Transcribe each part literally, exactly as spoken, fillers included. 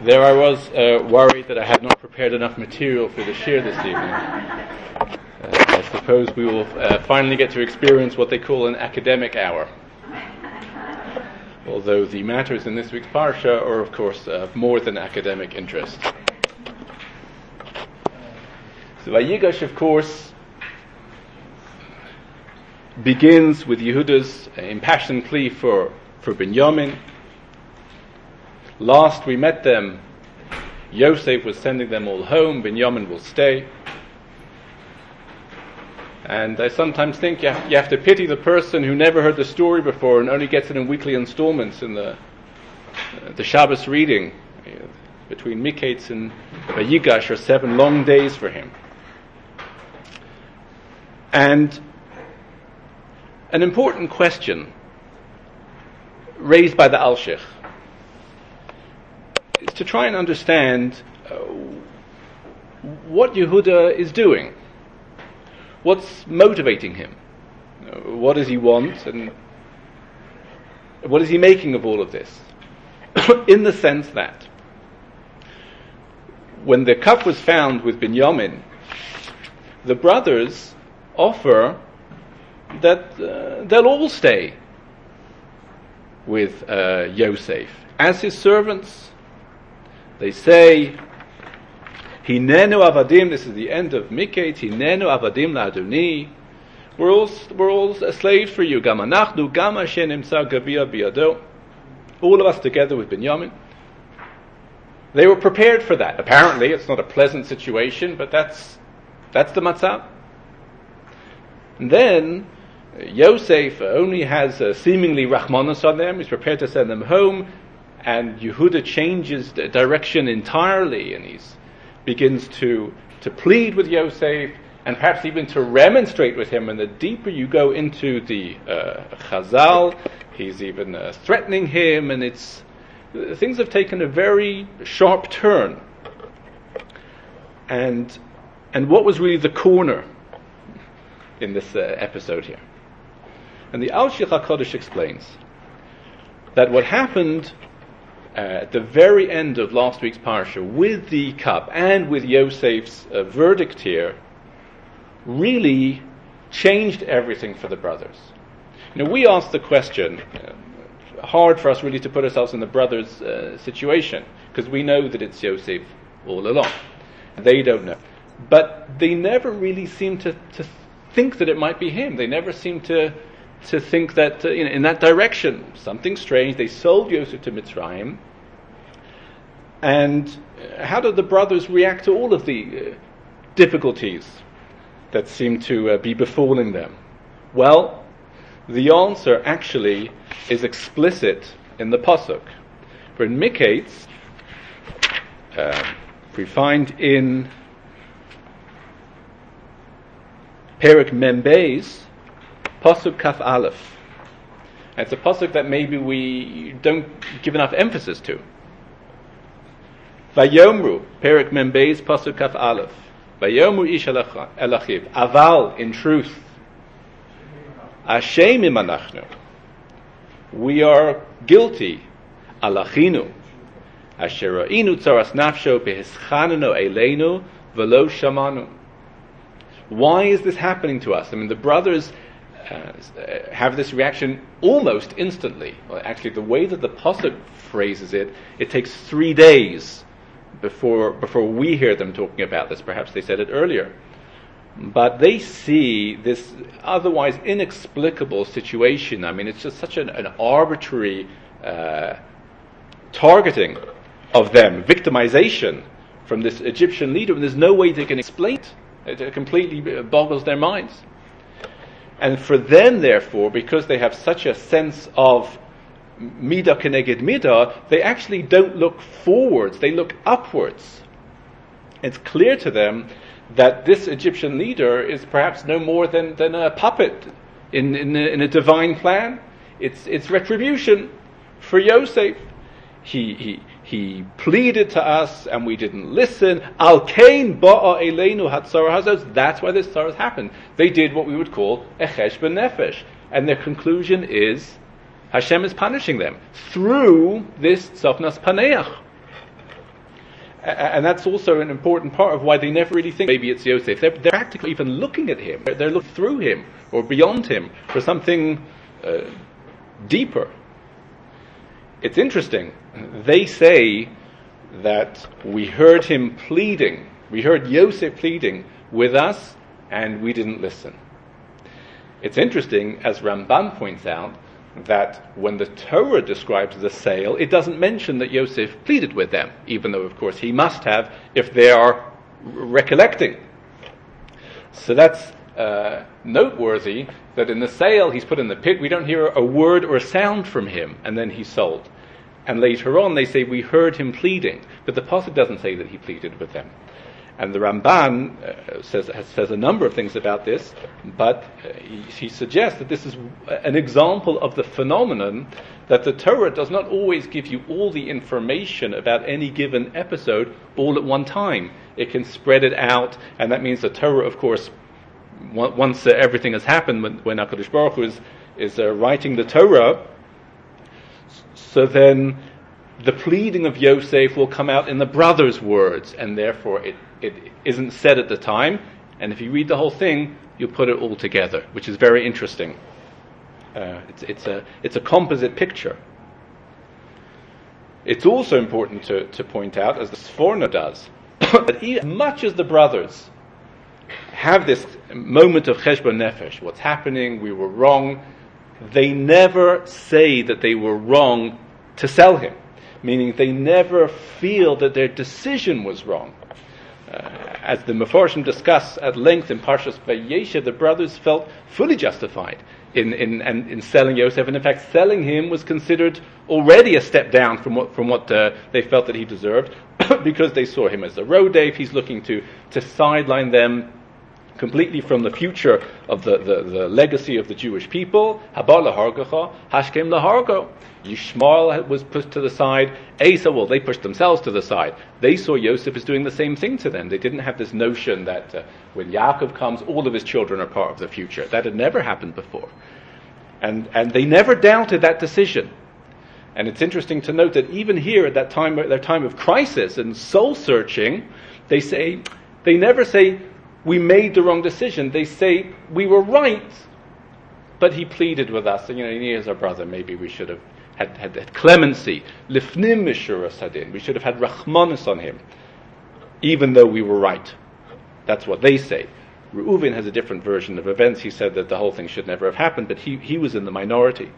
There I was uh, worried that I had not prepared enough material for the shir this evening. Uh, I suppose we will uh, finally get to experience what they call an academic hour. Although the matters in this week's parsha are, of course, of more than academic interest. So Vayigash, of course, begins with Yehuda's impassioned plea for, for Binyamin. Last we met them, Yosef was sending them all home, Binyamin will stay. And I sometimes think you have, you have to pity the person who never heard the story before and only gets it in weekly installments in the uh, the Shabbos reading. Uh, between Miketz and Vayigash are seven long days for him. And an important question raised by the Alshich is to try and understand uh, what Yehuda is doing. What's motivating him? Uh, what does he want? And what is he making of all of this? In the sense that when the cup was found with Binyamin, the brothers offer that uh, they'll all stay with uh, Yosef as his servants. They say, Hinenu avadim, this is the end of Miketz, Hinenu avadim la'adoni, we're all, we're all slaves for you, gam anachnu, gam asher nimtza gavia biyado, all of us together with Binyamin. They were prepared for that. Apparently, it's not a pleasant situation, but that's that's the matzah. And then, Yosef only has uh, seemingly rachmanos on them, he's prepared to send them home, and Yehuda changes the direction entirely, and he begins to, to plead with Yosef, and perhaps even to remonstrate with him. And the deeper you go into the uh, Chazal, he's even uh, threatening him, and it's uh, things have taken a very sharp turn. And and what was really the corner in this uh, episode here? And the Alshich HaKodesh explains that what happened Uh, at the very end of last week's parsha, with the cup and with Yosef's uh, verdict here, really changed everything for the brothers. You know, we asked the question, uh, hard for us really to put ourselves in the brothers' uh, situation, because we know that it's Yosef all along. They don't know. But they never really seem to, to think that it might be him. They never seem to to think that uh, you know, in that direction, something strange. They sold Yosef to Mitzrayim. And how did the brothers react to all of the uh, difficulties that seem to uh, be befalling them? Well, the answer actually is explicit in the pasuk. For in Miketz, uh, we find in Perek Mem Beis, pasuk Kaf Aleph. It's a pasuk that maybe we don't give enough emphasis to. Vayomru, Perek Mem Beis, pasuk Kaf Aleph. Vayomru ish elachiv. Aval, in truth. Ashemim anachnu. We are guilty. Alachinu. Asher ra'inu tzaras nafsho behischanenu eleinu velo shamanu. Why is this happening to us? I mean, the brothers uh, have this reaction almost instantly. Well, actually, the way that the pasuk phrases it, it takes three days before before we hear them talking about this. Perhaps they said it earlier. But they see this otherwise inexplicable situation. I mean, it's just such an, an arbitrary uh, targeting of them, victimization from this Egyptian leader, and there's no way they can explain it. It completely boggles their minds. And for them, therefore, because they have such a sense of midah keneged midah, they actually don't look forwards, they look upwards. It's clear to them that this Egyptian leader is perhaps no more than, than a puppet in, in, a, in a divine plan. It's, it's retribution for Yosef. He, he, he pleaded to us and we didn't listen. Al kain ba'a eleinu hatzara hazos. That's why this tzara happened. They did what we would call a chesh b'nefesh. And their conclusion is Hashem is punishing them through this tzofnas paneach. And that's also an important part of why they never really think maybe it's Yosef. They're, they're practically even looking at him. They're looking through him or beyond him for something uh, deeper. It's interesting. They say that we heard him pleading. We heard Yosef pleading with us and we didn't listen. It's interesting, as Ramban points out, that when the Torah describes the sale, it doesn't mention that Yosef pleaded with them, even though, of course, he must have if they are recollecting. So that's uh, noteworthy, that in the sale he's put in the pit, we don't hear a word or a sound from him, and then he's sold. And later on they say, we heard him pleading, but the Pasuk doesn't say that he pleaded with them. And the Ramban uh, says says a number of things about this, but uh, he, he suggests that this is an example of the phenomenon that the Torah does not always give you all the information about any given episode all at one time. It can spread it out, and that means the Torah, of course, once uh, everything has happened, when, when HaKadosh Baruch Hu is, is uh, writing the Torah, so then the pleading of Yosef will come out in the brothers' words, and therefore it, it isn't said at the time. And if you read the whole thing, you'll put it all together, which is very interesting. Uh, it's, it's a it's a composite picture. It's also important to, to point out, as the Sforno does, that as much as the brothers have this moment of cheshbon nefesh, what's happening, we were wrong, they never say that they were wrong to sell him. Meaning they never feel that their decision was wrong. Uh, as the Mefarshim discuss at length in Parshas Vayeshev, the brothers felt fully justified in, in, in, in selling Yosef, and in fact selling him was considered already a step down from what, from what uh, they felt that he deserved, because they saw him as a rodef. He's looking to, to sideline them completely from the future of the, the, the legacy of the Jewish people. Haba lahargacha, hashkem lahargo. Yishmael was pushed to the side. Esau, well, they pushed themselves to the side. They saw Yosef as doing the same thing to them. They didn't have this notion that uh, when Yaakov comes, all of his children are part of the future. That had never happened before. And and they never doubted that decision. And it's interesting to note that even here at that time, at their time of crisis and soul searching, they say, they never say, we made the wrong decision. They say, we were right, but he pleaded with us. And, you know, he is our brother. Maybe we should have had, had, had clemency. Lifnim mishura sadin. We should have had rachmanis on him, even though we were right. That's what they say. Reuven has a different version of events. He said that the whole thing should never have happened, but he, he was in the minority.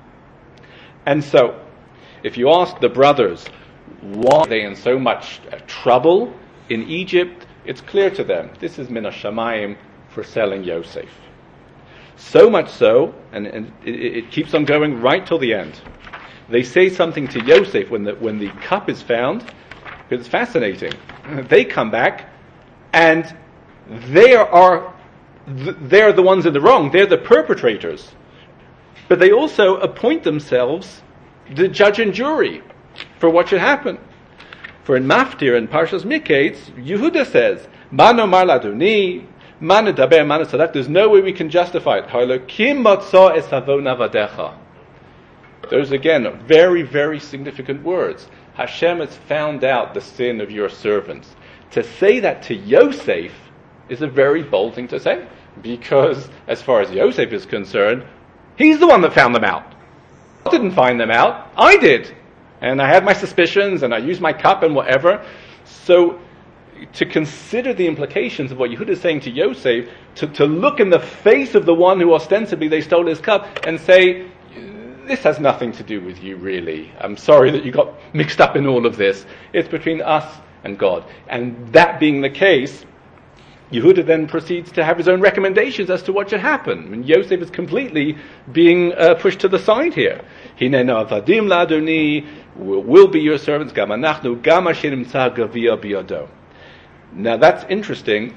And so, if you ask the brothers, why are they in so much uh, trouble in Egypt, it's clear to them, this is min hashamayim for selling Yosef. So much so, and, and it, it keeps on going right till the end. They say something to Yosef when the, when the cup is found, because it's fascinating. They come back, and they are they're the ones in the wrong. They're the perpetrators. But they also appoint themselves the judge and jury for what should happen. For in Maftir and Parshas Miketz, Yehuda says, "Mano mar ladoni, mano daber, mano sadak." There's no way we can justify it. Ha'elokim matza es havon avadecha. Those again are very, very significant words. Hashem has found out the sin of your servants. To say that to Yosef is a very bold thing to say, because as far as Yosef is concerned, he's the one that found them out. I didn't find them out. I did. And I had my suspicions, and I used my cup and whatever. So, to consider the implications of what Yehuda is saying to Yosef, to, to look in the face of the one who ostensibly they stole his cup and say, this has nothing to do with you, really. I'm sorry that you got mixed up in all of this. It's between us and God. And that being the case, Yehuda then proceeds to have his own recommendations as to what should happen. And Yosef is completely being uh, pushed to the side here. Hinenu avadim ladoni, will be your servants. Gam anachnu, gam asher nimtza gavia biyado. Now that's interesting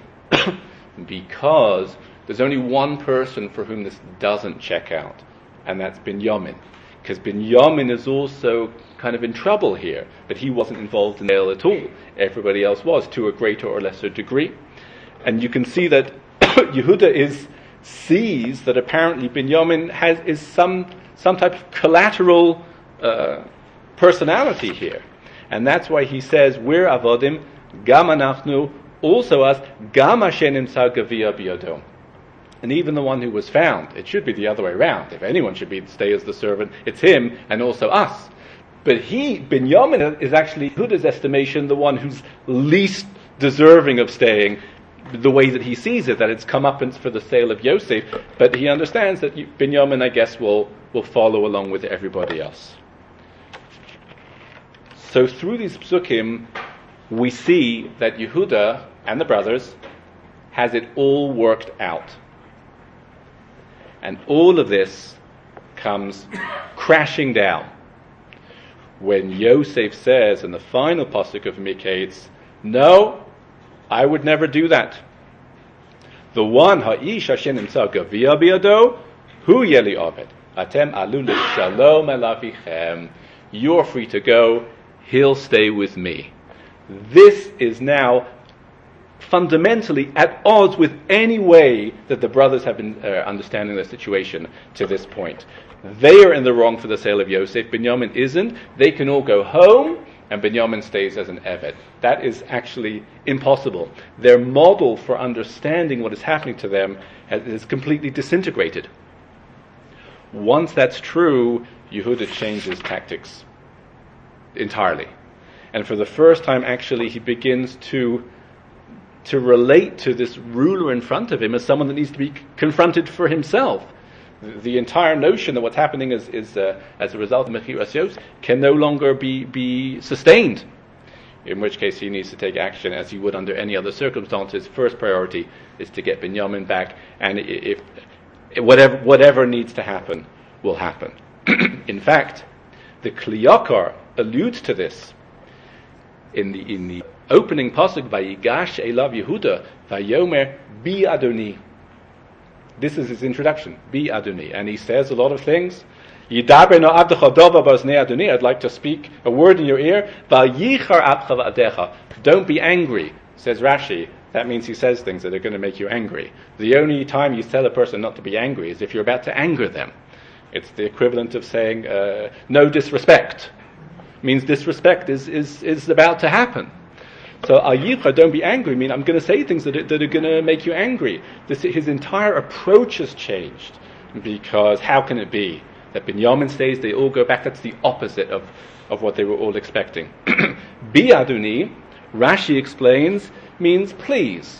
because there's only one person for whom this doesn't check out, and that's Binyamin. Because Binyamin is also kind of in trouble here, but he wasn't involved in the sale at all. Everybody else was, to a greater or lesser degree. And you can see that Yehuda is sees that apparently Binyamin has is some some type of collateral uh, personality here, And that's why he says, we're avodim, gam anachnu, also us, gam asher nimtza gavia biyado. And even the one who was found, it should be the other way around. If anyone should be stay as the servant, it's him and also us. But he, Binyamin, is actually, Yehuda's estimation, the one who's least deserving of staying, the way that he sees it, that it's comeuppance for the sale of Yosef. But he understands that Binyamin, I guess, will, will follow along with everybody else. So through these psukim, we see that Yehuda and the brothers has it all worked out. And all of this comes crashing down when Yosef says in the final pasuk of Miketz, no, I would never do that. The one ha'ish asher nimtza gavia biyado, hu yeli aved. Atem alu l'shalom elafichem. You're free to go. He'll stay with me. This is now fundamentally at odds with any way that the brothers have been uh, understanding the situation to this point. They are in the wrong for the sale of Yosef. Binyamin isn't. They can all go home, and Binyamin stays as an Eved. That is actually impossible. Their model for understanding what is happening to them has, is completely disintegrated. Once that's true, Yehuda changes tactics entirely. And for the first time, actually, he begins to to relate to this ruler in front of him as someone that needs to be confronted for himself. The entire notion that what's happening is, is uh, as a result of Mechiras Yosef can no longer be, be sustained. In which case he needs to take action as he would under any other circumstances. First priority is to get Binyamin back, and if, if whatever whatever needs to happen will happen. In fact, the Kli Yakar alludes to this in the in the opening pasuk, Vayigash Elav Yehuda Vayomer Bi Adoni. This is his introduction, Bi Adoni, and he says a lot of things. Yidaber no avdecha dova b'oznei Adoni. I'd like to speak a word in your ear. Vayichar apcha v'adecha. Don't be angry, says Rashi. That means he says things that are going to make you angry. The only time you tell a person not to be angry is if you're about to anger them. It's the equivalent of saying uh, no disrespect. It means disrespect is, is, is about to happen. So ayicha, don't be angry, mean I'm going to say things that are, that are going to make you angry. This, his entire approach has changed, because how can it be that Binyamin stays, they all go back? That's the opposite of, of what they were all expecting. Bi Adoni, Rashi explains, means please.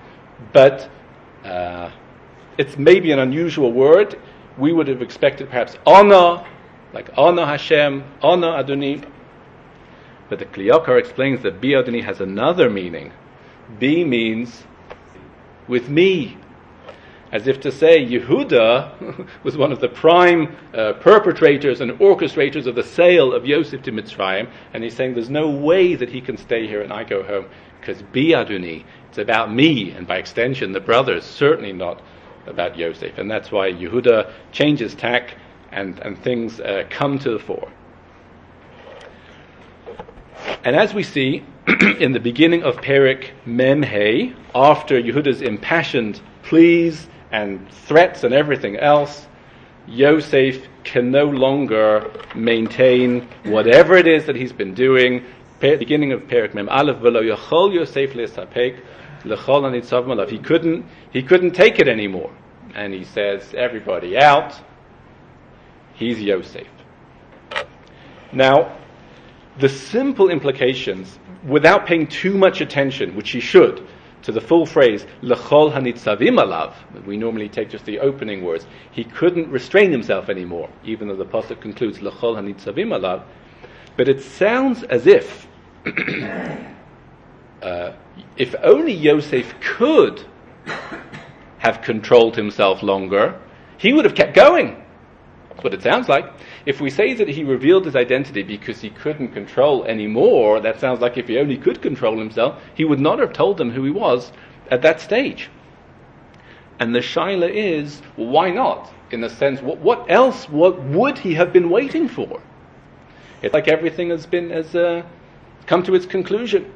But uh, it's maybe an unusual word. We would have expected perhaps honor, like honor Hashem, honor Adoni. But the Kli Yakar explains that Bi Adoni has another meaning. Bi means with me. As if to say, Yehuda was one of the prime uh, perpetrators and orchestrators of the sale of Yosef to Mitzrayim, and he's saying there's no way that he can stay here and I go home, because Bi Adoni, it's about me, and by extension the brothers, certainly not about Yosef. And that's why Yehuda changes tack, and, and things uh, come to the fore. And as we see in the beginning of Perek Mem Hey, after Yehuda's impassioned pleas and threats and everything else, Yosef can no longer maintain whatever it is that he's been doing. Beginning of Perek Mem Aleph, V'lo yachol Yosef le'sapek l'chol hanitzav malav. He couldn't, he couldn't take it anymore, and he says, "Everybody out." He's Yosef. Now, the simple implications, without paying too much attention, which he should, to the full phrase, L'chol hanitzavim alav, we normally take just the opening words, he couldn't restrain himself anymore, even though the pasuk concludes, L'chol hanitzavim alav, but it sounds as if, uh, if only Yosef could have controlled himself longer, he would have kept going. That's what it sounds like. If we say that he revealed his identity because he couldn't control anymore, that sounds like if he only could control himself, he would not have told them who he was at that stage. And the shaila is, why not? In a sense, what, what else what would he have been waiting for? It's like everything has been has uh, come to its conclusion.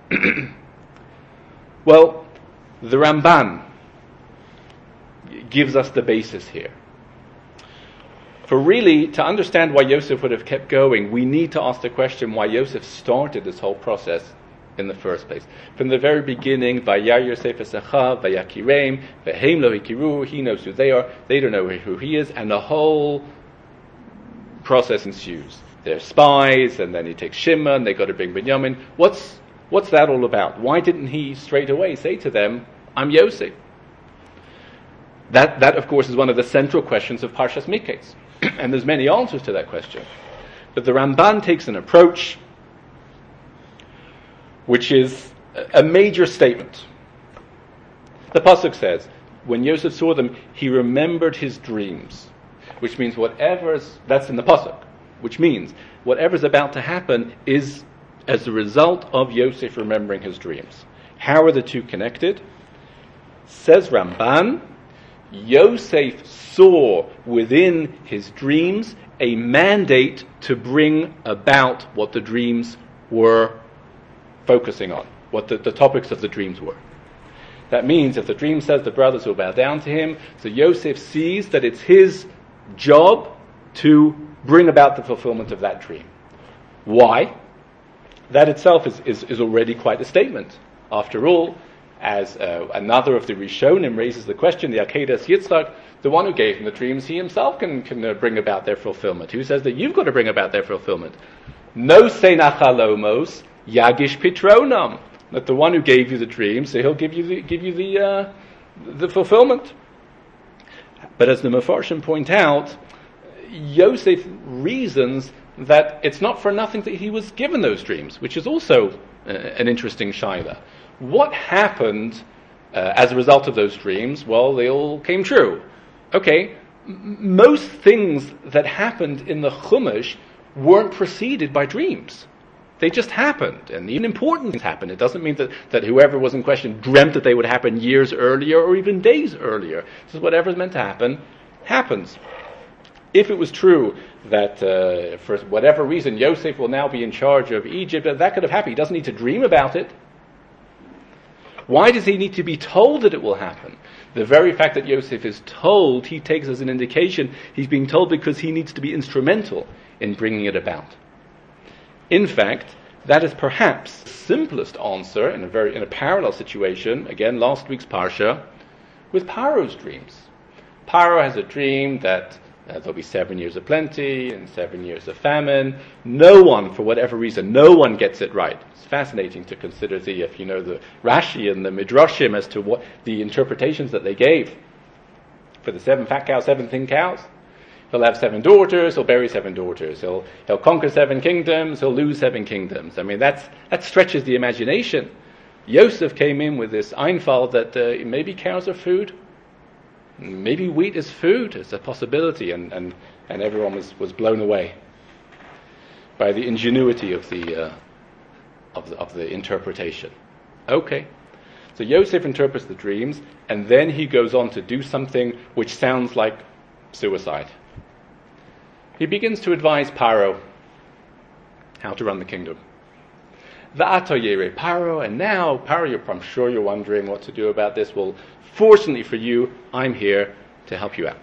Well, the Ramban gives us the basis here. For really, to understand why Yosef would have kept going, we need to ask the question why Yosef started this whole process in the first place. From the very beginning, Vayar Yosef Esachav, Vayakireim, Vehem lo hikiru, he knows who they are, they don't know who he is, and the whole process ensues. They're spies, and then he takes Shimon, they got to bring Binyamin. What's what's that all about? Why didn't he straight away say to them, I'm Yosef? That, that of course, is one of the central questions of Parshas Miketz. And there's many answers to that question. But the Ramban takes an approach which is a major statement. The Pasuk says, when Yosef saw them, he remembered his dreams. Which means whatever's, that's in the Pasuk, which means whatever's about to happen is as a result of Yosef remembering his dreams. How are the two connected? Says Ramban, Yosef saw within his dreams a mandate to bring about what the dreams were focusing on, what the, the topics of the dreams were. That means if the dream says the brothers will bow down to him, so Yosef sees that it's his job to bring about the fulfillment of that dream. Why? That itself is, is, is already quite a statement. After all, as uh, another of the Rishonim raises the question, the Akedas Yitzchak, the one who gave him the dreams, he himself can, can uh, bring about their fulfillment. Who says that you've got to bring about their fulfillment? No senachalomos, yagish pitronam. That the one who gave you the dreams, so he'll give you the, give you the, uh, the fulfillment. But as the Mefarshim point out, Yosef reasons that it's not for nothing that he was given those dreams, which is also uh, an interesting shaila. What happened uh, as a result of those dreams? Well, they all came true. Okay, m- most things that happened in the Chumash weren't preceded by dreams. They just happened, and even important things happened. It doesn't mean that, that whoever was in question dreamt that they would happen years earlier or even days earlier. This is whatever's meant to happen, happens. If it was true that uh, for whatever reason Yosef will now be in charge of Egypt, that could have happened. He doesn't need to dream about it. Why does he need to be told that it will happen? The very fact that Yosef is told, he takes as an indication he's being told because he needs to be instrumental in bringing it about. In fact, that is perhaps the simplest answer in a very in a parallel situation, again, last week's Parsha, with Paro's dreams. Paro has a dream that uh, there'll be seven years of plenty and seven years of famine. No one, for whatever reason, no one gets it right. It's fascinating to consider the, if you know, the Rashi and the Midrashim as to what the interpretations that they gave for the seven fat cows, seven thin cows. He'll have seven daughters, he'll bury seven daughters, he'll he'll conquer seven kingdoms, he'll lose seven kingdoms. I mean, that's that stretches the imagination. Yosef came in with this einfall that uh, maybe cows are food, maybe wheat is food. It's a possibility, and, and, and everyone was, was blown away by the ingenuity of the, uh, of the of the interpretation. Okay, so Yosef interprets the dreams, and then he goes on to do something which sounds like suicide. He begins to advise Paro how to run the kingdom. Va'ato yere Paro, and now, Paro, I'm sure you're wondering what to do about this. Well, fortunately for you, I'm here to help you out.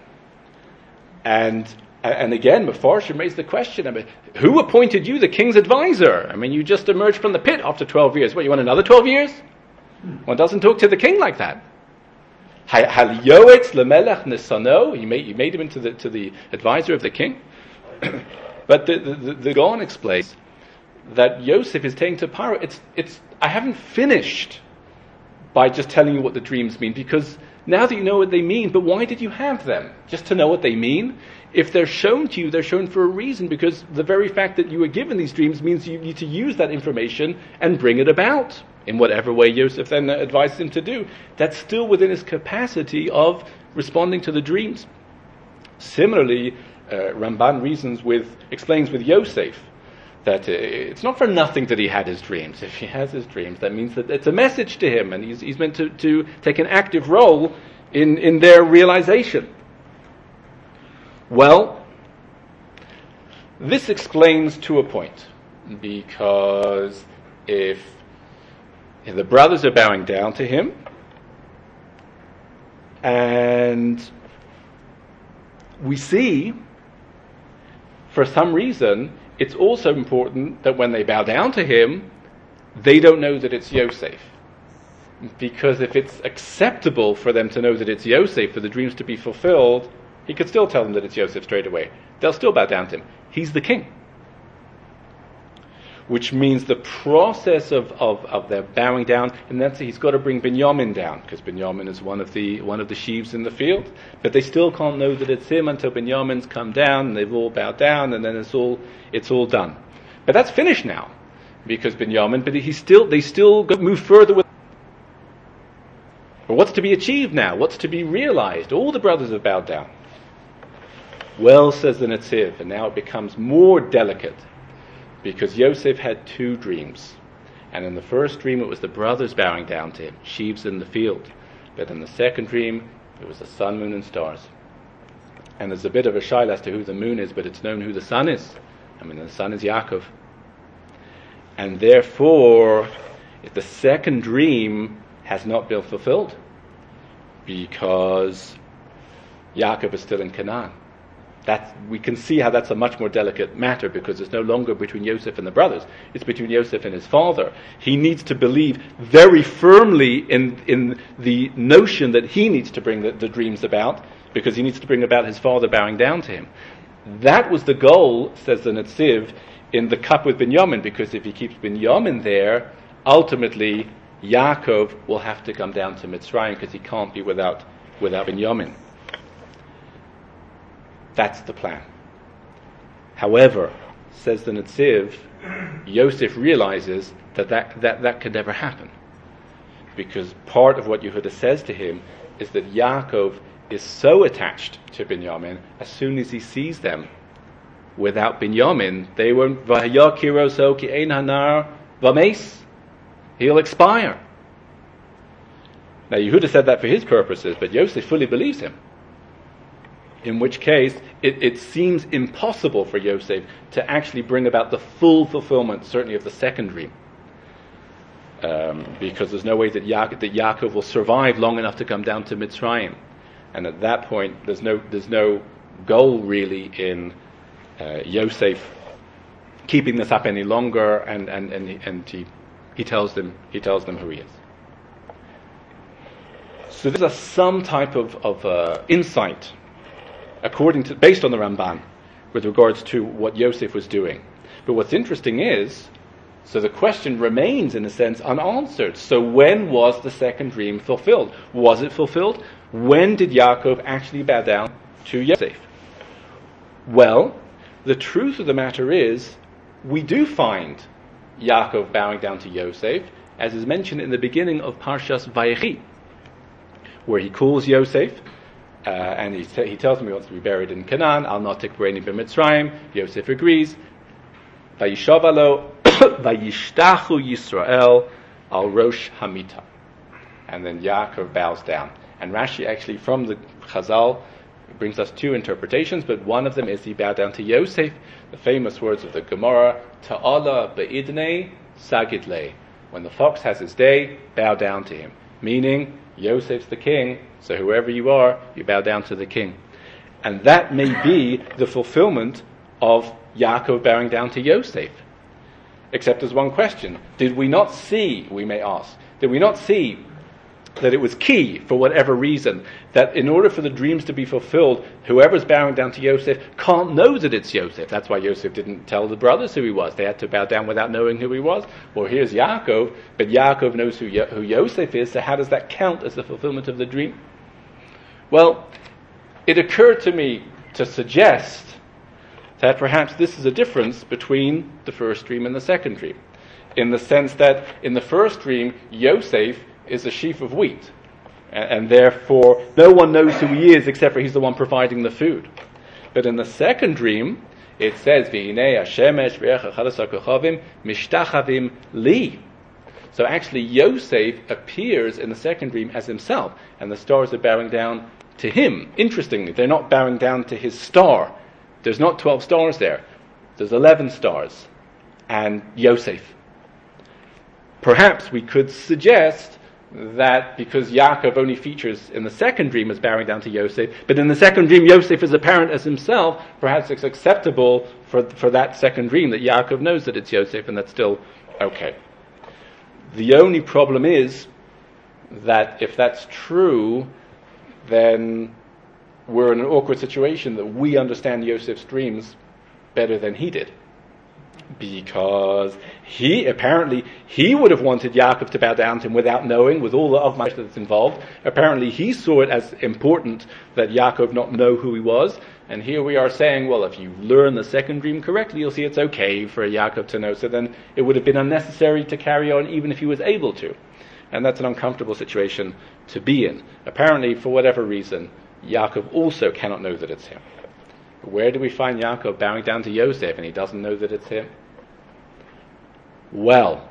And and again, Mefarshim raised the question, I mean, who appointed you the king's advisor? I mean, you just emerged from the pit after twelve years. What, you want another twelve years? One doesn't talk to the king like that. Hal yoetz lemelech nisano, you made, you made him into the, to the advisor of the king. But the, the, the Gaon explains that Yosef is saying to Paro, it's, it's, I haven't finished by just telling you what the dreams mean, because now that you know what they mean, but why did you have them? Just to know what they mean? If they're shown to you, they're shown for a reason, because the very fact that you were given these dreams means you need to use that information and bring it about in whatever way Yosef then advised him to do. That's still within his capacity of responding to the dreams. Similarly, uh, Ramban reasons with, explains with Yosef that uh, it's not for nothing that he had his dreams. If he has his dreams, that means that it's a message to him, and he's, he's meant to, to take an active role in, in their realization. Well, this explains to a point, because if, if the brothers are bowing down to him, and we see for some reason, it's also important that when they bow down to him, they don't know that it's Yosef. Because if it's acceptable for them to know that it's Yosef, for the dreams to be fulfilled, he could still tell them that it's Yosef straight away. They'll still bow down to him. He's the king. Which means the process of, of, of their bowing down, and that's he's got to bring Binyamin down, because Binyamin is one of the one of the sheaves in the field. But they still can't know that it's him until Binyamin's come down, and they've all bowed down, and then it's all it's all done. But that's finished now, because Binyamin. But he still they still move further with. But what's to be achieved now? What's to be realized? All the brothers have bowed down. Well, says the Netziv, and now it becomes more delicate. Because Yosef had two dreams. And in the first dream it was the brothers bowing down to him, sheaves in the field. But in the second dream it was the sun, moon and stars. And there's a bit of a shaila as to who the moon is, but it's known who the sun is. I mean, the sun is Yaakov. And therefore, if the second dream has not been fulfilled, because Yaakov is still in Canaan. That's, we can see how that's a much more delicate matter, because it's no longer between Yosef and the brothers. It's between Yosef and his father. He needs to believe very firmly in, in the notion that he needs to bring the, the dreams about, because he needs to bring about his father bowing down to him. That was the goal, says the Netziv, in the cup with Binyamin, because if he keeps Binyamin there, ultimately Yaakov will have to come down to Mitzrayim, because he can't be without, without Binyamin. That's the plan. However, says the Netziv, Yosef realizes that that, that that could never happen. Because part of what Yehuda says to him is that Yaakov is so attached to Binyamin, as soon as he sees them without Binyamin, they won't, he'll expire. Now Yehuda said that for his purposes, but Yosef fully believes him. In which case, it, it seems impossible for Yosef to actually bring about the full fulfillment, certainly of the second dream. Um, because there's no way that, ya- that Yaakov will survive long enough to come down to Mitzrayim. And at that point, there's no there's no goal really in uh, Yosef keeping this up any longer, and, and, and, he, and he, he tells them he tells them who he is. So there's a, some type of, of uh, insight according to, based on the Ramban, with regards to what Yosef was doing. But what's interesting is, so the question remains, in a sense, unanswered. So when was the second dream fulfilled? Was it fulfilled? When did Yaakov actually bow down to Yosef? Well, the truth of the matter is, we do find Yaakov bowing down to Yosef, as is mentioned in the beginning of Parshas Vayechi, where he calls Yosef, Uh, and he, t- he tells him he wants to be buried in Canaan. Al notik b'reini b'Mitzrayim. Yosef agrees. Vayishavalo, vayishtachu Yisrael al rosh hamita. And then Yaakov bows down. And Rashi actually, from the Chazal, brings us two interpretations, but one of them is he bowed down to Yosef. The famous words of the Gemara, Ta'ala be'idnei sagidlei. When the fox has his day, bow down to him. Meaning, Yosef's the king, so whoever you are, you bow down to the king. And that may be the fulfillment of Yaakov bowing down to Yosef. Except there's one question. Did we not see, we may ask, did we not see that it was key, for whatever reason, that in order for the dreams to be fulfilled, whoever's bowing down to Yosef can't know that it's Yosef. That's why Yosef didn't tell the brothers who he was. They had to bow down without knowing who he was. Well, here's Yaakov, but Yaakov knows who, Yo- who Yosef is, so how does that count as the fulfillment of the dream? Well, it occurred to me to suggest that perhaps this is a difference between the first dream and the second dream, in the sense that in the first dream, Yosef is a sheaf of wheat, and, and therefore no one knows who he is except for he's the one providing the food. But in the second dream, it says, "V'hinei hashemesh v'echa chalasar kochavim mishtachavim li." So actually, Yosef appears in the second dream as himself, and the stars are bowing down to him. Interestingly, they're not bowing down to his star. There's not twelve stars there. There's eleven stars, and Yosef. Perhaps we could suggest that because Yaakov only features in the second dream as bowing down to Yosef, but in the second dream Yosef is apparent as himself, perhaps it's acceptable for for that second dream that Yaakov knows that it's Yosef, and that's still okay. The only problem is that if that's true, then we're in an awkward situation that we understand Yosef's dreams better than he did. Because he, apparently, he would have wanted Yaakov to bow down to him without knowing, with all the of that's involved. Apparently he saw it as important that Yaakov not know who he was. And here we are saying, well, if you learn the second dream correctly, you'll see it's okay for Yaakov to know. So then it would have been unnecessary to carry on even if he was able to. And that's an uncomfortable situation to be in. Apparently, for whatever reason, Yaakov also cannot know that it's him. Where do we find Yaakov bowing down to Yosef and he doesn't know that it's him? Well,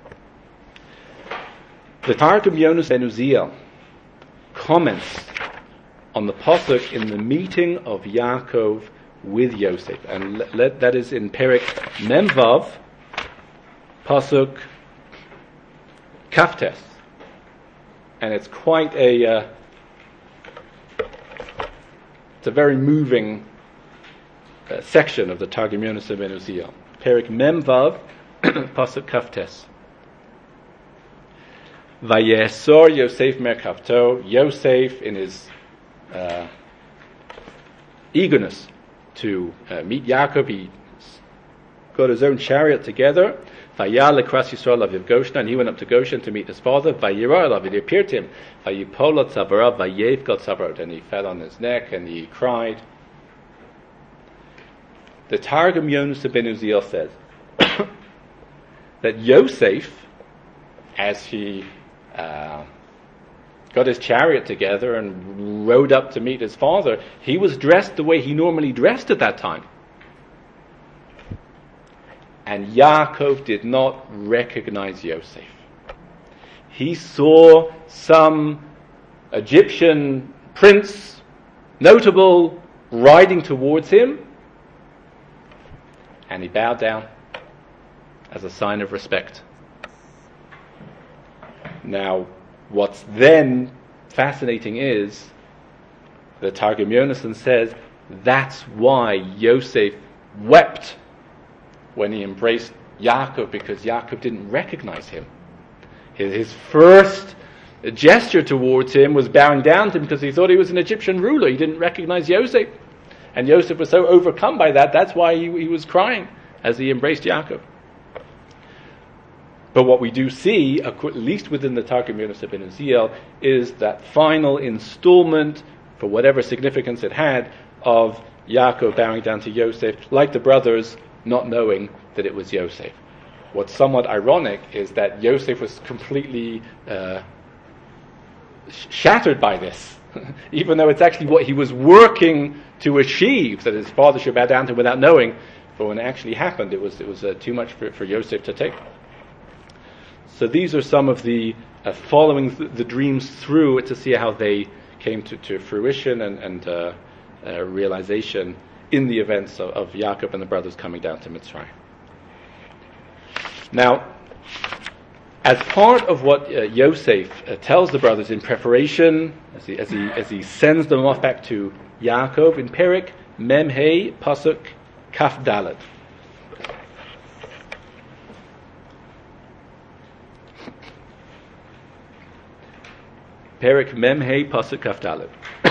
the Targum Yonos ben Uziel comments on the pasuk in the meeting of Yaakov with Yosef, and let, let, that is in Perek Memvav, pasuk Kaftes, and it's quite a uh, it's a very moving uh, section of the Targum Yonos ben Uziel. Perek Memvav, pasuk Kaftes. Vayesor Yosef merkavto. Yosef, in his uh, eagerness to uh, meet Yaakov, he got his own chariot together. Vayal lekras Yisrael aviv Goshen, and he went up to Goshen to meet his father. Vayira elav, it appeared to him. Vayipol tzavarav, vayev got tzavarav, and he fell on his neck and he cried. The Targum Yonos ben Uziel says that Yosef, as he uh, got his chariot together and rode up to meet his father, he was dressed the way he normally dressed at that time. And Yaakov did not recognize Yosef. He saw some Egyptian prince, notable, riding towards him, and he bowed down as a sign of respect. Now, what's then fascinating is the Targum Yonason says that's why Yosef wept when he embraced Yaakov, because Yaakov didn't recognize him. His, his first gesture towards him was bowing down to him because he thought he was an Egyptian ruler. He didn't recognize Yosef. And Yosef was so overcome by that, that's why he, he was crying as he embraced Yaakov. But what we do see, at least within the Targum Yonos ben Uziel, is that final installment, for whatever significance it had, of Yaakov bowing down to Yosef, like the brothers, not knowing that it was Yosef. What's somewhat ironic is that Yosef was completely uh, sh- shattered by this, even though it's actually what he was working to achieve, that his father should bow down to him without knowing. But when it actually happened, it was it was uh, too much for, for Yosef to take. So these are some of the uh, following th- the dreams through to see how they came to, to fruition and, and uh, uh, realization in the events of, of Yaakov and the brothers coming down to Mitzrayim. Now, as part of what uh, Yosef uh, tells the brothers in preparation, as he, as he as he sends them off back to Yaakov, in Perek Memhei pasuk Kaf Daled. Perek Memhei pasuk Kaf Daled.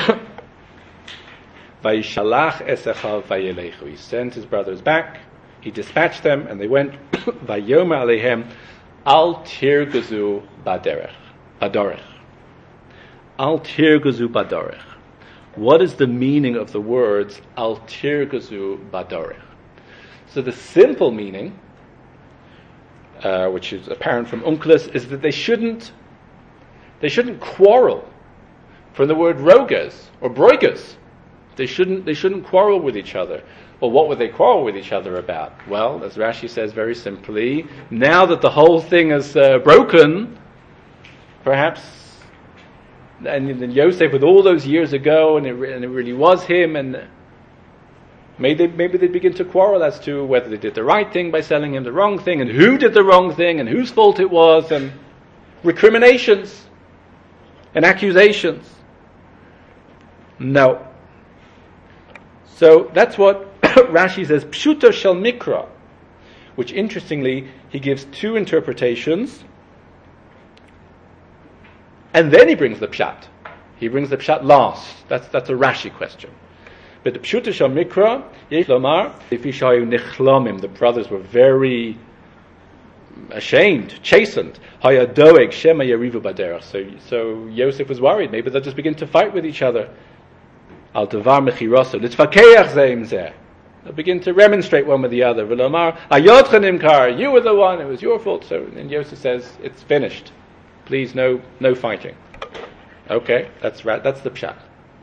Vayishalach esechav vayelechu. He sent his brothers back. He dispatched them, and they went. Vayomer alehem al tirgazu baderech. Badarech. Al tirgazu badarech. What is the meaning of the words al tirgazu badarech? So the simple meaning, uh, which is apparent from Onkelos, is that they shouldn't they shouldn't quarrel. From the word rogas or broigas. They shouldn't they shouldn't quarrel with each other. Well, what would they quarrel with each other about? Well, as Rashi says very simply, now that the whole thing is uh, broken, perhaps, and then Yosef with all those years ago, and it, and it really was him, and maybe they, maybe they begin to quarrel as to whether they did the right thing by selling him the wrong thing, and who did the wrong thing, and whose fault it was, and recriminations. and accusations. No. So that's what Rashi says, Pshuto shel Mikra, which interestingly, he gives two interpretations, and then he brings the Pshat. He brings the Pshat last. That's that's a Rashi question. But the Pshuto shel Mikra, Yesh Lomar, Ifishayu Nichlomim, the brothers were very ashamed, chastened. Haya Doeg Shema Yerivu Baderach. So so Yosef was worried. Maybe they'll just begin to fight with each other. Al Devar Mechiroso Litzvakeach Zeim Zeh. They'll begin to remonstrate one with the other. V'lomar Ayotcha Nimkar, you were the one. It was your fault. So and Yosef says it's finished. Please, no no fighting. Okay, that's right. That's the Pshat.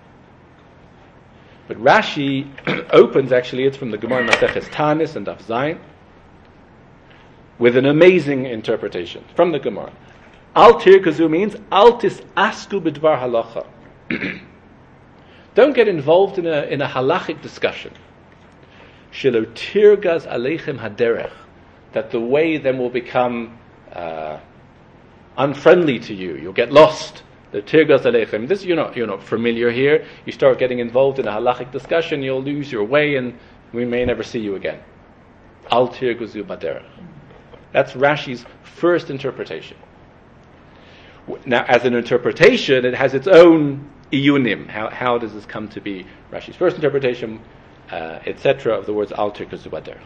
But Rashi opens, actually, it's from the Gemara Maseches Tanis and Daf Zayin, with an amazing interpretation from the Gemara. Al tirkazu means al tis asku b'dvar halacha. Don't get involved in a in a halachic discussion. Shelo tirgaz aleichem haderech, that the way then will become uh, unfriendly to you. You'll get lost. The tirgaz aleichem. This you're not you're not familiar here. You start getting involved in a halachic discussion, you'll lose your way, and we may never see you again. Al tirgazu baderech. That's Rashi's first interpretation. Now, as an interpretation, it has its own iyunim. How how does this come to be? Rashi's first interpretation, uh, et cetera, of the words al tirgazu baderech.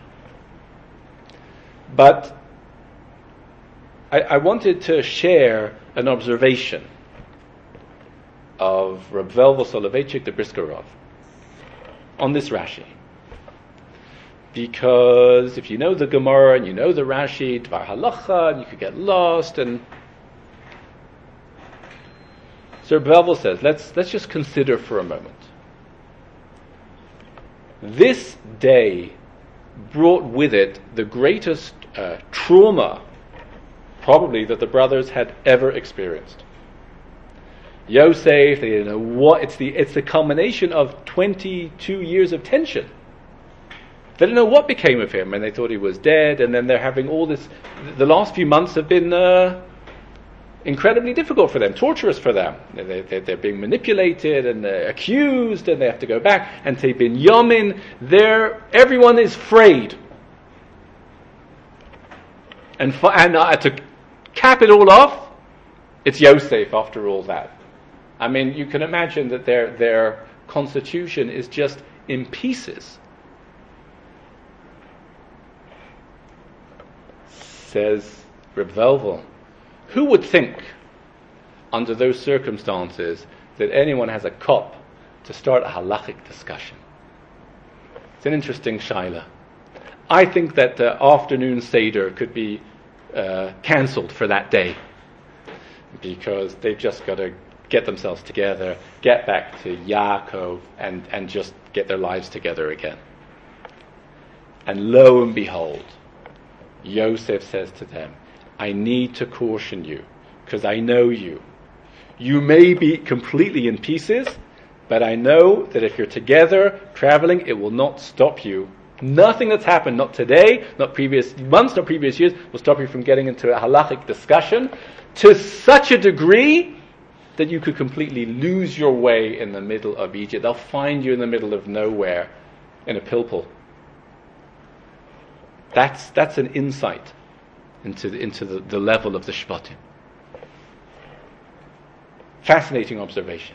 But I, I wanted to share an observation of Reb Velvel Soloveitchik, the Brisker Rav, on this Rashi. Because if you know the Gemara and you know the Rashi, Dvar Halacha, and you could get lost, and so Reb Velvel says, let's let's just consider for a moment. This day brought with it the greatest uh, trauma, probably, that the brothers had ever experienced. Yosef, they didn't know what, it's the it's the culmination of twenty-two years of tension. They didn't know what became of him, and they thought he was dead, and then they're having all this, the last few months have been uh, incredibly difficult for them, torturous for them. They, they, they're being manipulated, and they're accused, and they have to go back, and they've been yamin, they're, everyone is afraid. And, for, and uh, to cap it all off, it's Yosef after all that. I mean, you can imagine that their their constitution is just in pieces. Says Reb Velvel, who would think, under those circumstances, that anyone has a cop to start a halachic discussion? It's an interesting shaila. I think that the afternoon seder could be uh, cancelled for that day, because they've just got to get themselves together, get back to Yaakov, and, and just get their lives together again. And lo and behold, Yosef says to them, I need to caution you, because I know you. You may be completely in pieces, but I know that if you're together, traveling, it will not stop you. Nothing that's happened, not today, not previous months, not previous years, will stop you from getting into a halachic discussion to such a degree that you could completely lose your way in the middle of Egypt. They'll find you in the middle of nowhere in a pilpul. That's that's an insight into the, into the, the level of the Shvatim. Fascinating observation.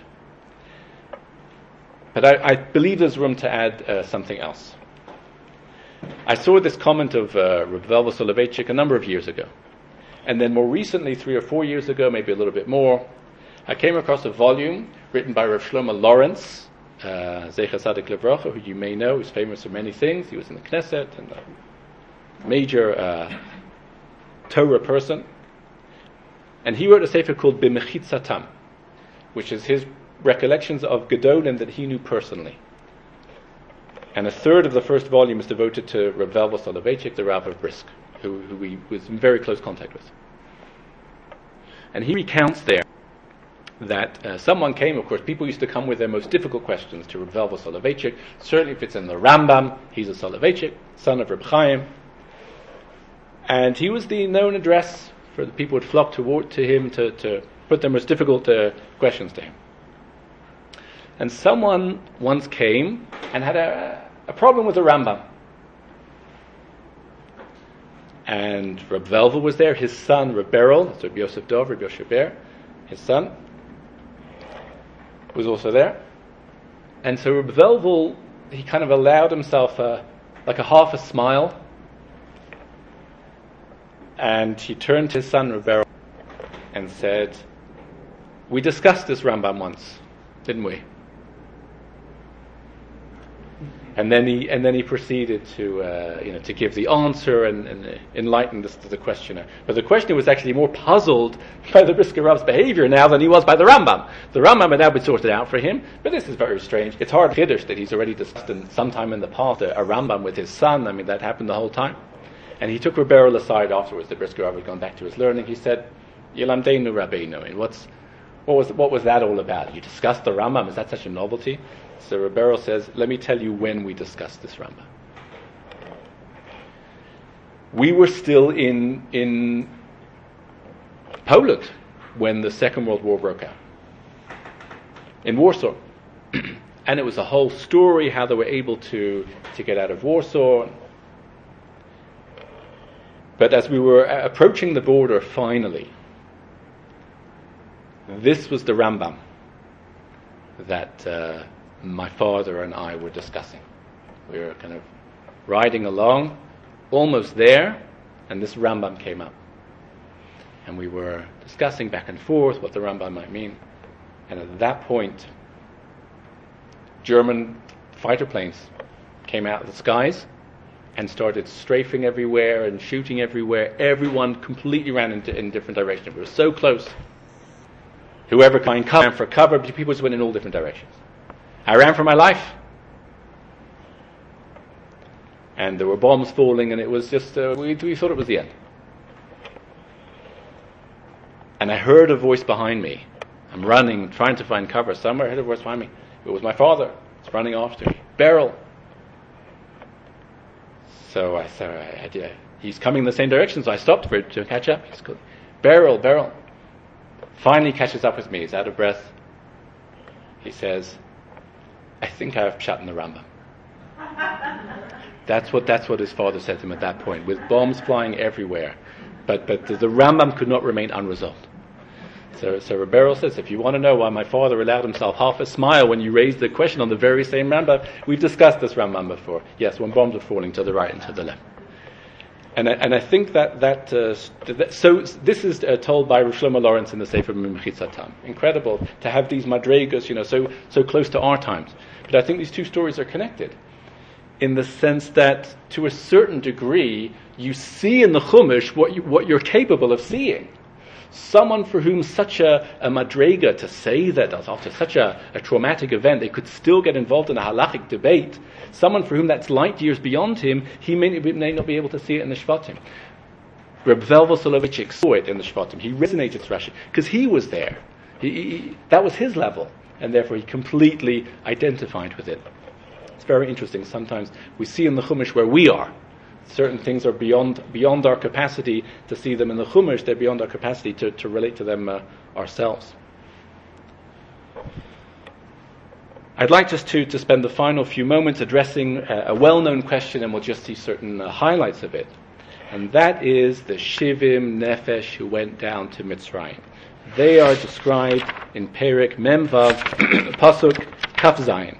But I, I believe there's room to add uh, something else. I saw this comment of uh, Reb Velvel Soloveitchik a number of years ago. And then more recently, three or four years ago, maybe a little bit more, I came across a volume written by Rav Shlomo Lawrence, uh, Zecher Tzadik Livracha, who you may know is famous for many things. He was in the Knesset and a major uh, Torah person. And he wrote a sefer called B'Mechitzatam, which is his recollections of Gedolim that he knew personally. And a third of the first volume is devoted to Reb Velvel Soloveitchik, the Rav of Brisk, who, who he was in very close contact with. And he recounts there that uh, someone came, of course, people used to come with their most difficult questions to Reb Velvel Soloveitchik. Certainly if it's in the Rambam, he's a Soloveitchik, son of Reb Chaim. And he was the known address for the people who would flock toward to him to, to put the most difficult uh, questions to him. And someone once came and had a, a problem with the Rambam. And Reb Velvel was there, his son, Reb Beryl, that's Reb Yosef Dov, Reb Yosef Ber, his son, was also there. And so Reb Velvel, he kind of allowed himself a, like a half a smile, and he turned to his son, Reb Beryl, and said, "We discussed this Rambam once, didn't we?" And then he and then he proceeded to uh, you know to give the answer and, and enlighten this to the questioner. But the questioner was actually more puzzled by the Brisker Rav's behavior now than he was by the Rambam. The Rambam had now been sorted out for him, but this is very strange. It's hard chiddush that he's already discussed in, sometime in the past a, a Rambam with his son. I mean, that happened the whole time. And he took Reb Beryl aside afterwards. The Brisker Rav had gone back to his learning. He said, "Yilamdeinu Rabbeinu." I mean, what's what was what was that all about? You discussed the Rambam. Is that such a novelty? So Reb Beryl says, "Let me tell you when we discussed this Rambam. We were still in in Poland when the Second World War broke out, in Warsaw. And it was a whole story how they were able to, to get out of Warsaw. But as we were approaching the border finally, this was the Rambam that uh, my father and I were discussing. We were kind of riding along, almost there, and this Rambam came up. And we were discussing back and forth what the Rambam might mean. And at that point, German fighter planes came out of the skies and started strafing everywhere and shooting everywhere. Everyone completely ran in, in different directions. We were so close. Whoever could find cover for cover, people just went in all different directions. I ran for my life. And there were bombs falling, and it was just, uh, we, we thought it was the end. And I heard a voice behind me. I'm running, trying to find cover somewhere. I heard a voice behind me. It was my father. He's running after me. "Beryl." So I said, I, I, he's coming in the same direction, so I stopped for it to catch up. He's good. "Beryl, Beryl." Finally catches up with me. He's out of breath. He says, "I think I have pshat in the Rambam." That's what that's what his father said to him at that point, with bombs flying everywhere. But but the, the Rambam could not remain unresolved. So so Reb Beryl says, if you want to know why my father allowed himself half a smile when you raised the question on the very same Rambam, we've discussed this Rambam before. Yes, when bombs are falling to the right and to the left. And I, and I think that that, uh, that so this is uh, told by Rav Shlomo Lawrence in the Sefer Memchitzatam. Incredible to have these madregas, you know, so so close to our times. But I think these two stories are connected, in the sense that to a certain degree you see in the Chumash what you, what you're capable of seeing. Someone for whom such a, a madrega, to say that after such a, a traumatic event they could still get involved in a halachic debate, someone for whom that's light years beyond him, he may, may not be able to see it in the Shvatim. Reb Velvel Soloveitchik saw it in the Shvatim. He resonated with Rashi because he was there. He, he, that was his level, and therefore he completely identified with it. It's very interesting. Sometimes we see in the Chumash where we are. Certain things are beyond beyond our capacity to see them in the Chumash. They're beyond our capacity to, to relate to them uh, ourselves. I'd like just to, to spend the final few moments addressing a, a well-known question, and we'll just see certain uh, highlights of it. And that is the Shivim Nefesh who went down to Mitzrayim. They are described in Perek Memvav, Pasuk Kaf Zayin.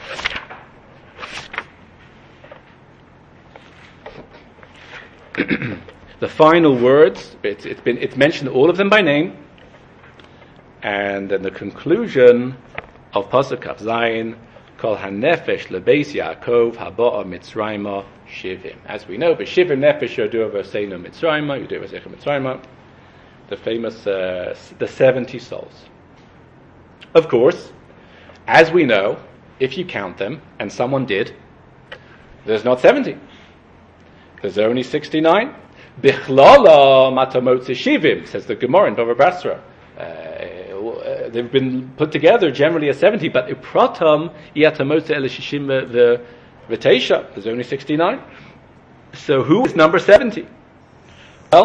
The final words, it's, it's been it's mentioned all of them by name, and then the conclusion of Pasuk Kaf Zayin, Kol HaNefesh Lebeis Yaakov Haba'a Mitzrayma Shivim. As we know, B'Shivim Nefesh Yodu V'Seinu Mitzrayma, Yodu V'Seinu Mitzrayma, the famous uh, the seventy souls. Of course, as we know, if you count them, and someone did, there's not seventy. There's only sixty-nine. Bichlala matamotzi shivim, says the Gemara in Bava Basra. Uh, they've been put together generally as seventy, but ipratam iatamotzi elishishim the v'teisha. There's only sixty-nine. So who is number seventy? Well,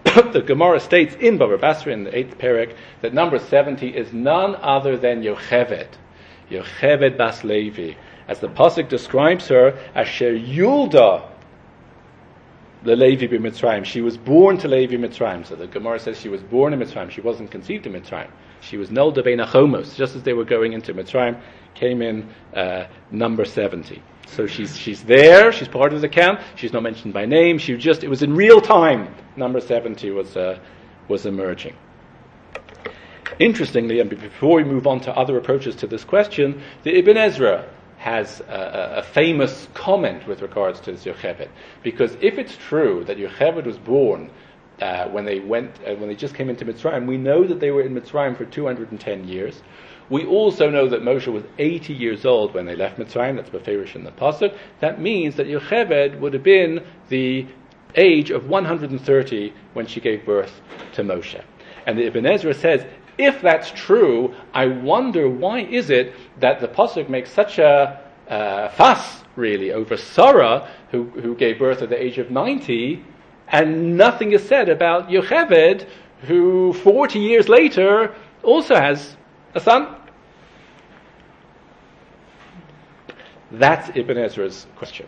the Gemara states in Baba Basra in the eighth perek that number seventy is none other than Yocheved, Yocheved Bas Levi, as the pasuk describes her, Asher Yulda the Levi b'Mitzrayim. She was born to Levi Mitzrayim. So the Gemara says she was born in Mitzrayim. She wasn't conceived in Mitzrayim. She was Nolda Bein Achomos. Just as they were going into Mitzrayim, came in uh, number seventy. So she's she's there. She's part of the camp. She's not mentioned by name. She just it was in real time. Number seventy was uh, was emerging. Interestingly, and before we move on to other approaches to this question, the Ibn Ezra has a, a famous comment with regards to this Yocheved, because if it's true that Yocheved was born uh, when they went uh, when they just came into Mitzrayim, we know that they were in Mitzrayim for two hundred ten years. We also know that Moshe was eighty years old when they left Mitzrayim. That's Beferish in the pasuk. That means that Yocheved would have been the age of one hundred thirty when she gave birth to Moshe. And the Ibn Ezra says, if that's true, I wonder why is it that the pasuk makes such a uh, fuss, really, over Sarah, who, who gave birth at the age of ninety, and nothing is said about Yocheved, who forty years later also has a son? That's Ibn Ezra's question.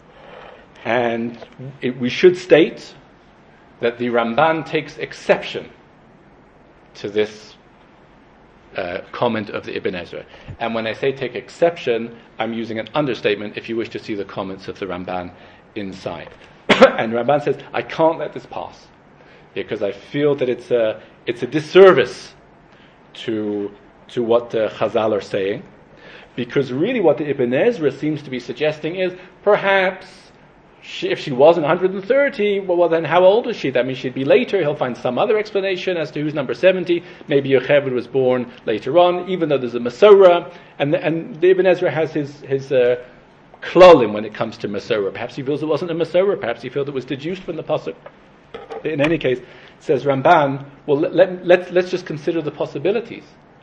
And it, we should state that the Ramban takes exception to this uh, comment of the Ibn Ezra. And when I say take exception, I'm using an understatement if you wish to see the comments of the Ramban inside. And Ramban says, I can't let this pass, because I feel that it's a, it's a disservice to, to what the Chazal are saying. Because really what the Ibn Ezra seems to be suggesting is, perhaps, She, if she wasn't one hundred thirty, well, well, then how old is she? That means she'd be later. He'll find some other explanation as to who's number seventy. Maybe Yocheved was born later on, even though there's a Masorah. And, and the Ibn Ezra has his, his uh, klolim when it comes to Masorah. Perhaps he feels it wasn't a Masorah. Perhaps he feels it was deduced from the pasuk. In any case, says Ramban, well, let, let, let's, let's just consider the possibilities.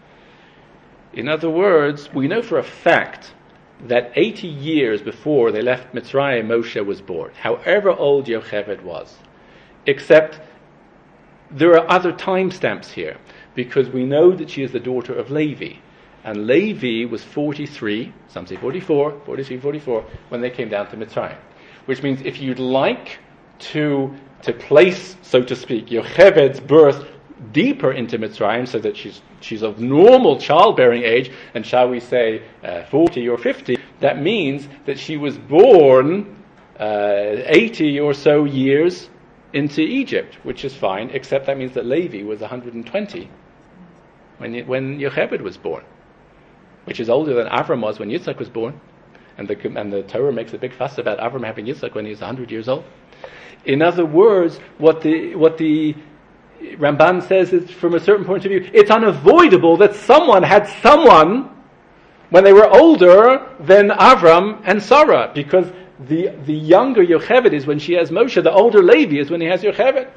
In other words, we know for a fact that eighty years before they left Mitzrayim, Moshe was born, however old Yocheved was. Except there are other timestamps here, because we know that she is the daughter of Levi. And Levi was forty-three, some say forty-four, forty-three, forty-four, when they came down to Mitzrayim. Which means if you'd like to, to place, so to speak, Yocheved's birth deeper into Mitzrayim, so that she's she's of normal childbearing age, and shall we say uh, forty or fifty, that means that she was born uh, eighty or so years into Egypt, which is fine, except that means that Levi was one hundred twenty when when Yocheved was born, which is older than Avram was when Yitzchak was born, and the and the Torah makes a big fuss about Avram having Yitzchak when he was one hundred years old. In other words, what the what the Ramban says is, from a certain point of view, it's unavoidable that someone had someone when they were older than Avram and Sarah, because the the younger Yocheved is when she has Moshe, the older Levi is when he has Yocheved.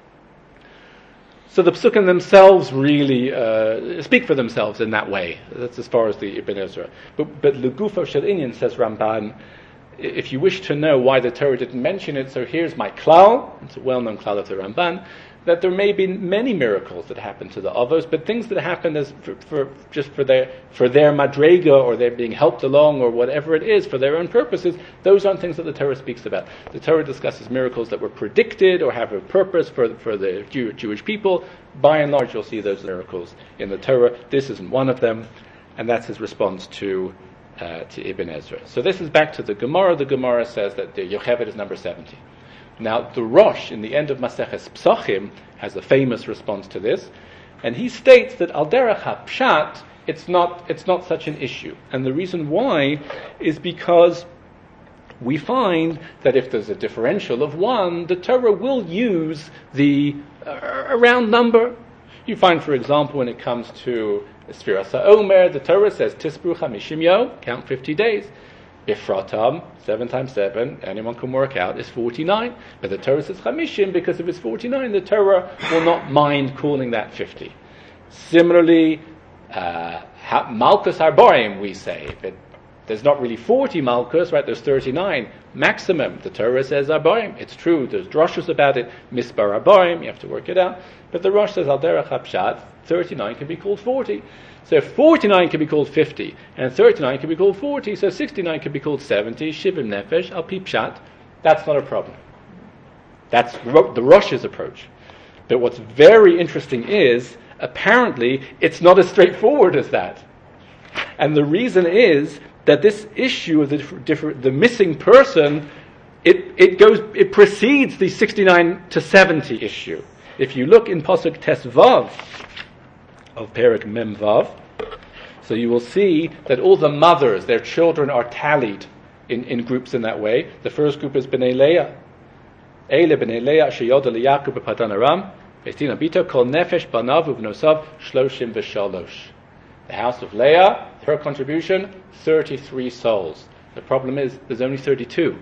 So the Psukim themselves really uh, speak for themselves in that way. That's as far as the Ibn Ezra. But but Legufo Shel Inyan, says Ramban, if you wish to know why the Torah didn't mention it, so here's my klal. It's a well-known klal of the Ramban, that there may be many miracles that happen to the Avos, but things that happen as for, for just for their for their madrega, or they're being helped along, or whatever it is, for their own purposes, those aren't things that the Torah speaks about. The Torah discusses miracles that were predicted or have a purpose for for the Jew, Jewish people. By and large, you'll see those miracles in the Torah. This isn't one of them, and that's his response to uh, to Ibn Ezra. So this is back to the Gemara. The Gemara says that the Yocheved is number seventy. Now, the Rosh, in the end of Maseches Psachim, has a famous response to this, and he states that al derech hapshat, it's not it's not such an issue. And the reason why is because we find that if there's a differential of one, the Torah will use the uh, a round number. You find, for example, when it comes to Sfiras HaOmer, the Torah says Tisbru Chamishim Yom, count fifty days. Bifratam, seven times seven, anyone can work out, is forty-nine. But the Torah says Chamishim, because if it's forty-nine, the Torah will not mind calling that fifty. Similarly, uh, Malchus Harbarim, we say, if it There's not really forty Malkus, right? There's thirty-nine maximum. The Torah says Arbaim. It's true. There's drushes about it. Misbar Arbaim. You have to work it out. But the Rosh says Al Derech HaPshat, thirty-nine can be called forty. So forty-nine can be called fifty, and thirty-nine can be called forty. So sixty-nine can be called seventy. Shivim Nefesh Al Pi Pshat. That's not a problem. That's the Rosh's approach. But what's very interesting is, apparently, it's not as straightforward as that. And the reason is that this issue of the different, the missing person, it, it goes, it precedes the sixty-nine to seventy issue. If you look in Pasuk Tes Vav of Perek Mem Vav, so you will see that all the mothers, their children are tallied in, in groups in that way. The first group is Bnei Leah. Eile Bnei Leah sheyoda liYakov b'Padan Aram, Beis Bito kol nefesh banav uvnosav shloshim v'shalosh. The house of Leah, her contribution, thirty-three souls. The problem is, there's only thirty-two.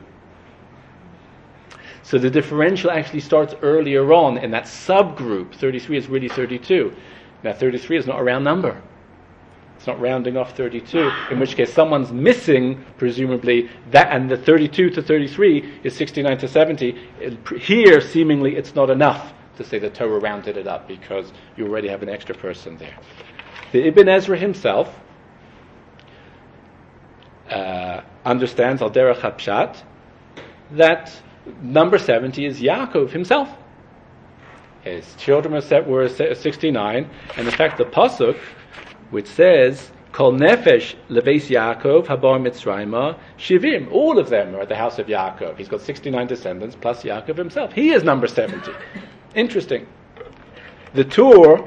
So the differential actually starts earlier on in that subgroup. thirty-three is really thirty-two. Now thirty-three is not a round number. It's not rounding off thirty-two, in which case someone's missing, presumably, that, and the thirty-two to thirty-three is sixty-nine to seventy. Here, seemingly, it's not enough to say the Torah rounded it up, because you already have an extra person there. The Ibn Ezra himself uh, understands Al Derech HaPshat that number seventy is Yaakov himself. His children were sixty-nine, and in fact the pasuk, which says Kol Nefesh Leveis Yaakov Habar Mitzrayma Shivim, all of them are at the house of Yaakov. He's got sixty-nine descendants plus Yaakov himself. He is number seventy. Interesting. The Tur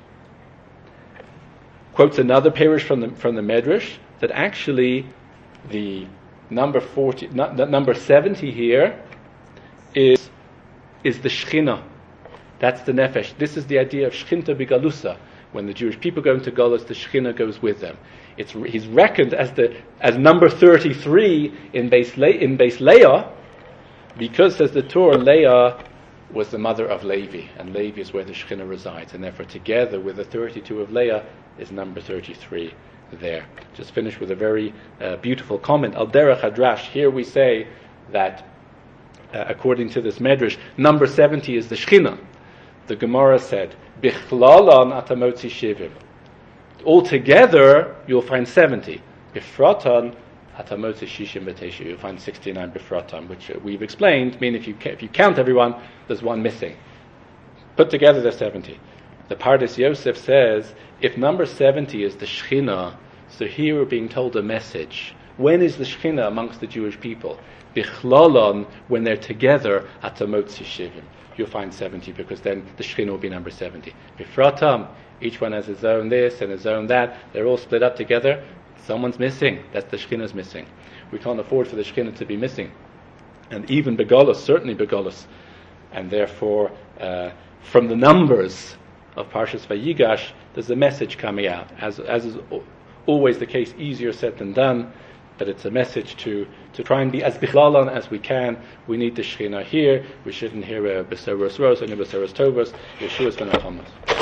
quotes another parish from the from the Medrash that actually the number forty, not, the number seventy here is is the Shechina. That's the Nefesh. This is the idea of Shechinta Bigalusa. When the Jewish people go into Golus, the Shechina goes with them. It's he's reckoned as the as number thirty-three in Beis Le, in Beis Leah, because says the Torah, Leah was the mother of Levi, and Levi is where the Shechina resides, and therefore together with the thirty-two of Leah is number thirty-three there. Just finish with a very uh, beautiful comment. Al Derech Hadrash, here we say that uh, according to this Medrash, number seventy is the Shechina. The Gemara said, Bichlalan atamotzi shivim. Altogether, you'll find seventy. Bifratan atamotzi shishim v'teshu. You'll find sixty-nine bifratan, which uh, we've explained, mean if you ca- if you count everyone, there's one missing. Put together, there's seventy. The Pardes Yosef says, if number seventy is the Shechina, so here we're being told a message. When is the Shechina amongst the Jewish people? Bichlalan, when they're together, atamotzi shivim. You'll find seventy, because then the Shechina will be number seventy. Bifratam, each one has his own this and his own that. They're all split up together. Someone's missing. That's the Shechina's missing. We can't afford for the Shechina to be missing. And even Begolus, certainly Begolus. And therefore, uh, from the numbers of Parshas Vayigash, there's a message coming out. As, as is always the case, easier said than done. But it's a message to, to try and be as bichlalan as we can. We need the Shechina here. We shouldn't hear a Besoros Ros, only Besoros Tovos. Yeshua's going to come.